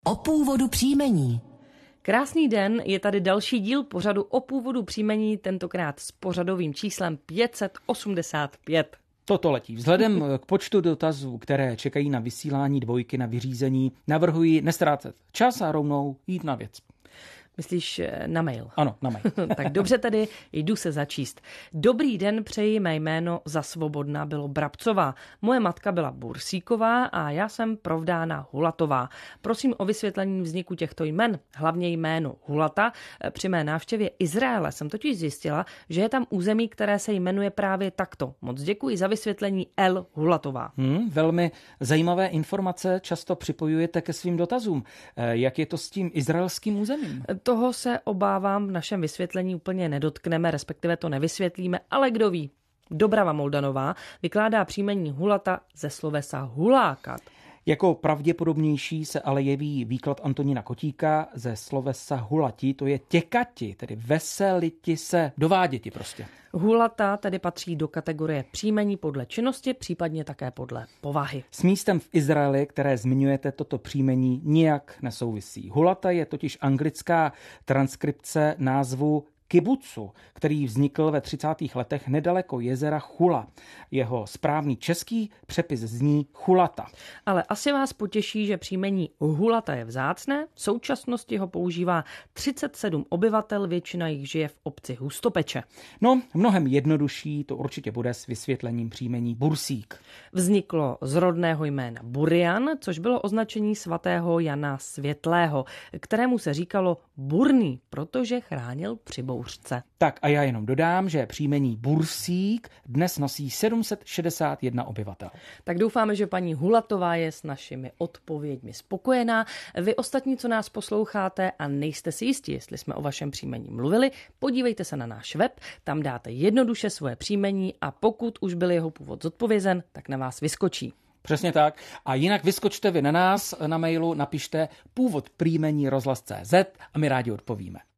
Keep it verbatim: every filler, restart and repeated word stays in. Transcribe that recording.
O původu příjmení. Krásný den, je tady další díl pořadu o původu příjmení, tentokrát s pořadovým číslem pět set osmdesát pět. Toto letí. Vzhledem k počtu dotazů, které čekají na vysílání dvojky na vyřízení, navrhuji nestrácet čas a rovnou jít na věc. Myslíš na mail? Ano, na mail. Tak dobře tedy, jdu se začíst. Dobrý den, přeji, mé jméno za Svobodna bylo Brabcová. Moje matka byla Bursíková a já jsem provdána Hulatová. Prosím o vysvětlení vzniku těchto jmen, hlavně jméno Hulata. Při mé návštěvě Izraele jsem totiž zjistila, že je tam území, které se jmenuje právě takto. Moc děkuji za vysvětlení L. Hulatová. Hmm, velmi zajímavé informace často připojujete ke svým dotazům. Jak je to s tím izraelským územím? Toho se obávám v našem vysvětlení úplně nedotkneme, respektive to nevysvětlíme, ale kdo ví. Dobrava Moldanová vykládá příjmení Hulata ze slovesa hulákat. Jako pravděpodobnější se ale jeví výklad Antonína Kotíka ze slovesa hulati, to je těkati, tedy veseliti se, dováděti prostě. Hulata tedy patří do kategorie příjmení podle činnosti, případně také podle povahy. S místem v Izraeli, které zmiňujete, toto příjmení nijak nesouvisí. Hulata je totiž anglická transkripce názvu kibucu, který vznikl ve třicátých letech nedaleko jezera Chula. Jeho správný český přepis zní Chulata. Ale asi vás potěší, že příjmení Hulata je vzácné. V současnosti ho používá třicet sedm obyvatel, většina jich žije v obci Hustopeče. No, mnohem jednodušší to určitě bude s vysvětlením příjmení Bursík. Vzniklo z rodného jména Burian, což bylo označení svatého Jana Světlého, kterému se říkalo Burný, protože chránil při bouřce. Tak a já jenom dodám, že příjmení Bursík dnes nosí sedm set šedesát jedna obyvatel. Tak doufáme, že paní Hulatová je s našimi odpověďmi spokojená. Vy ostatní, co nás posloucháte a nejste si jistí, jestli jsme o vašem příjmení mluvili, podívejte se na náš web, tam dáte jednoduše svoje příjmení a pokud už byl jeho původ zodpovězen, tak na vás vyskočí. Přesně tak. A jinak vyskočte vy na nás na mailu, napište původ příjmení rozhlas tečka cé zet a my rádi odpovíme.